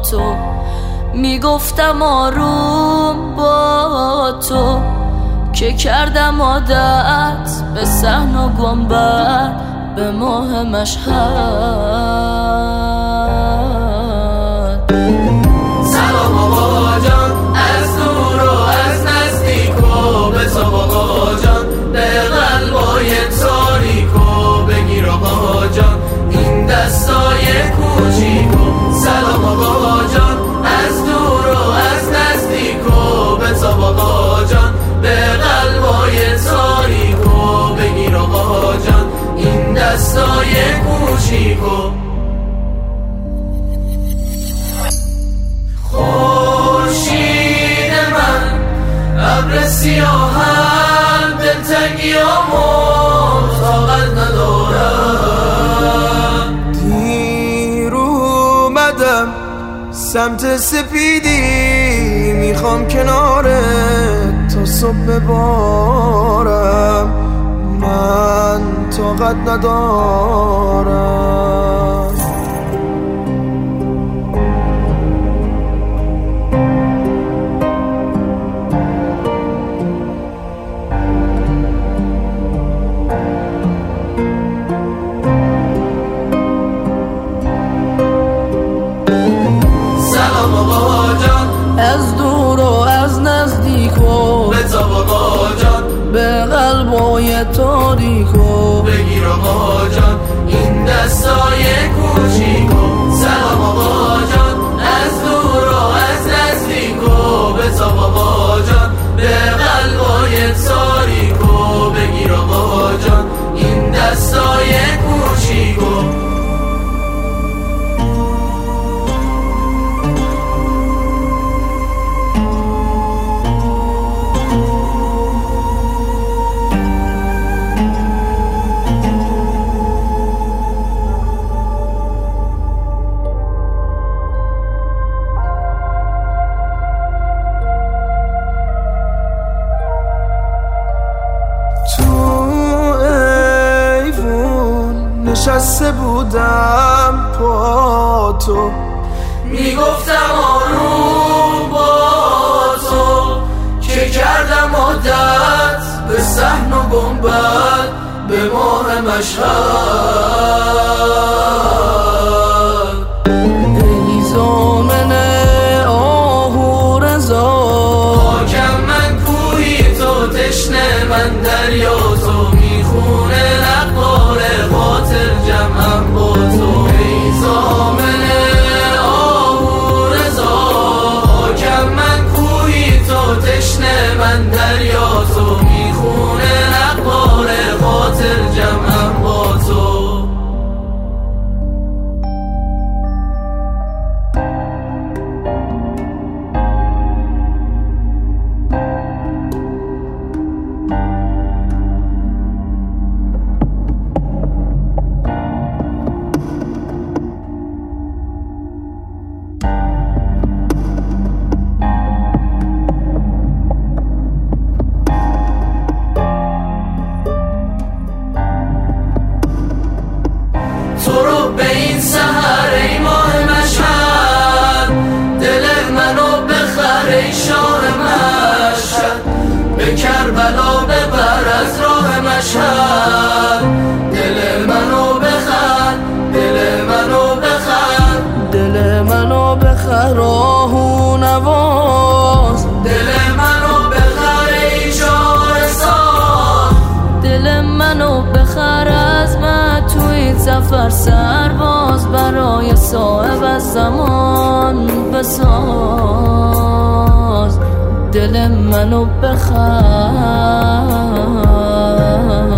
تو، میگفتم آروم با تو، که کردم عادت به صحن و گنبد، به ماه مشهد. سلام آقا جان، از دور و از نزدیک و به تو آقا جان، به قلبای تاریکو بگیر آقا جان این دستای کوچیکو. سلام آقا جان، از دور و از نزدیک و به تو آقا جان، به قلبای تاریکو بگیر آقا جان این دستای کوچیکو. خورشید من، ابر سیاهم، دلتنگیامو طاقت ندارم. دیر اومدم سمت سپیدی، میخوام کنارت تا صبح ببارم، من طاقت ندارم. سلام آقا جان، از دور و از نزدیک و به تو آقا جان، به قلبای تاریکو بگیر آقا جان این دستای کوچیکو. سلام آقا جان، از دور و از نزدیک و به تو آقا جان، به قلبای تاریکو بگیر آقا جان این دستای کوچیکو. نشسته بودم با تو، میگفتم آروم با تو، که کردم عادت به صحن و گنبد، به ماه مشهد. ای زامن آهو رضا، خاکم من کوهی تو، تشنه من دریا تو، میخونه نقال خاطر جمعم با تو. ای زامن آهو رضا، خاکم من کوهی تو، تشنه من دریا تو، میخونه نقال خاطر جمعم با تو. تو رو به این سحر ای ماه مشهد، دل منو بخر ای شاه مشهد، به کربلا ببر از راه مشهد. دل منو بخر، دل منو بخر، دل منو بخر آهو نواز، دل منو بخر ای شهرساز، دل منو بخر از من توی سفر سرباز، برای صاحب از زمان بساز. دل منو بخر.